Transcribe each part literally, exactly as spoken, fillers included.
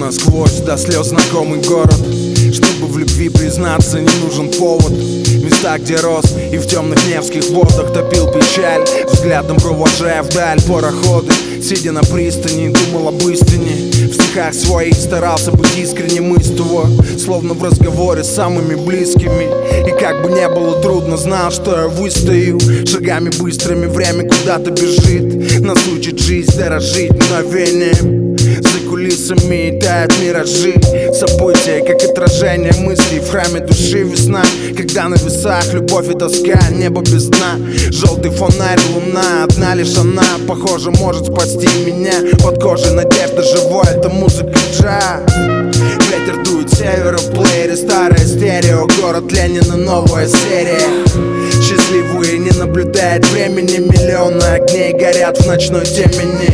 насквозь до слез знакомый город. Чтобы в любви признаться, не нужен повод. Места, где рос и в темных невских водах топил печаль, взглядом провожая вдаль пароходы. Сидя на пристани, думал об истине. В стихах своих старался быть искренним истово, словно в разговоре с самыми близкими. И как бы не было трудно, знал, что я выстою. Шагами быстрыми время куда-то бежит. Нас учит жизнь дорожить мгновением. За кулисами тают миражи. События, как отражение мыслей в храме души. Весна, когда на весах любовь и тоска, небо без дна. Желтый фонарь, луна, одна лишь она, похоже, может спасти меня. Под кожей надежда живой, это музыка джаз. Ветер дует с севера, в плеере старое стерео. Город Ленина, новая серия. Счастливые не наблюдает времени. Миллионы огней горят в ночной темени.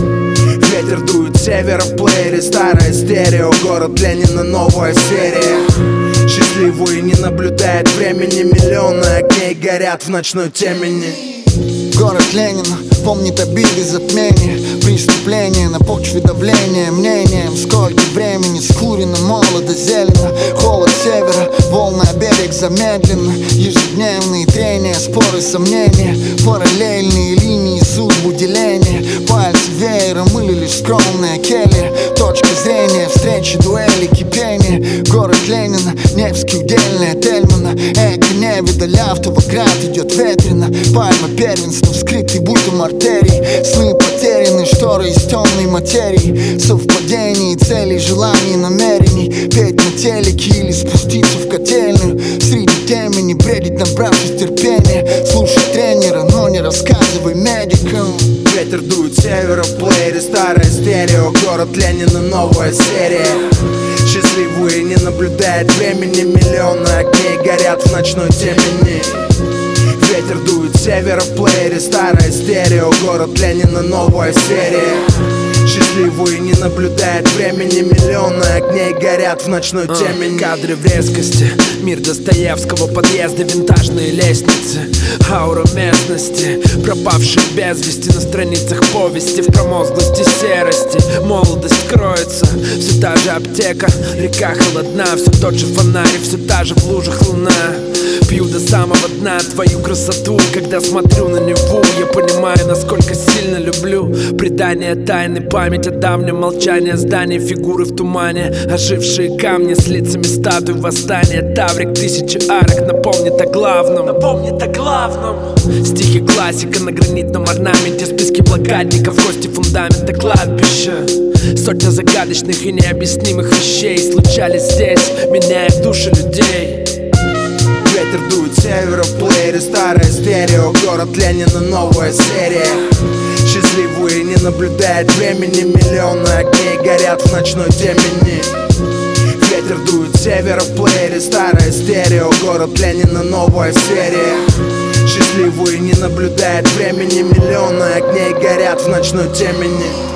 Ветер дует с севера, в плеере старое стерео. Город Ленина, новая серия. Счастливые не наблюдает времени. Миллионы огней горят в ночной темени. Город Ленина помнит обиды, затмения, преступления на почве давления мнением. Сколько времени скурено, молодо, зелено. Холод севера, волны о берег замедленно. Ежедневные трения, споры, сомнения. Параллельные линии, судьбу деления. Пальцы веером или лишь скромная келья. Точка зрения, встречи, дуэли, кипение. Город Ленина, Невский, удельная Тельмана. Эко невидаль, автовократ идет ветрено. Пальма первенства, вскрытый будто артерий. Сны потеряны, шторы из темной материи. Совпадений, целей, желаний, намерений. Петь на телеке или спуститься в котельную. Среди темени бредить, набравшись терпения. Слушай тренера, но не рассказывай медикам. Ветер дует с севера, в плеере старое стерео. Город Ленина, новая серия. Счастливые не наблюдает времени. Миллионы огней горят в ночной темени. Ветер дует с севера, в плеере старое стерео. Город Ленина, новая серия. Счастливые не наблюдает времени. Миллионы огней горят в ночной uh, темени. Кадры в резкости, мир Достоевского, подъезды, винтажные лестницы. Аура местности, пропавшие без вести на страницах повести. В промозглости серости молодость кроется. Все та же аптека, река холодна. Все тот же фонарь, все та же в лужах луна. Пью до самого дна твою красоту. Когда смотрю на Неву, я понимаю, насколько сильно люблю. Предание тайны, память о давнем, молчании зданий, фигуры в тумане. Ожившие камни с лицами статуй, восстание. Таврик, тысячи арок напомнит о главном. Напомнит о главном. Стихи классика на гранитном орнаменте. Списки блокадников, кости фундамента кладбища. Сотня загадочных и необъяснимых вещей случались здесь, меняя души людей. Ветер дует с севера, в плеере старое стерео. Город Ленина, новая серия. Счастливые не наблюдает времени. Миллионы огней горят в ночной темени. Ветер дует с севера, в плеере старое стерео. Город Ленина, новая серия. Счастливые не наблюдает времени. Миллионы огней горят в ночной темени.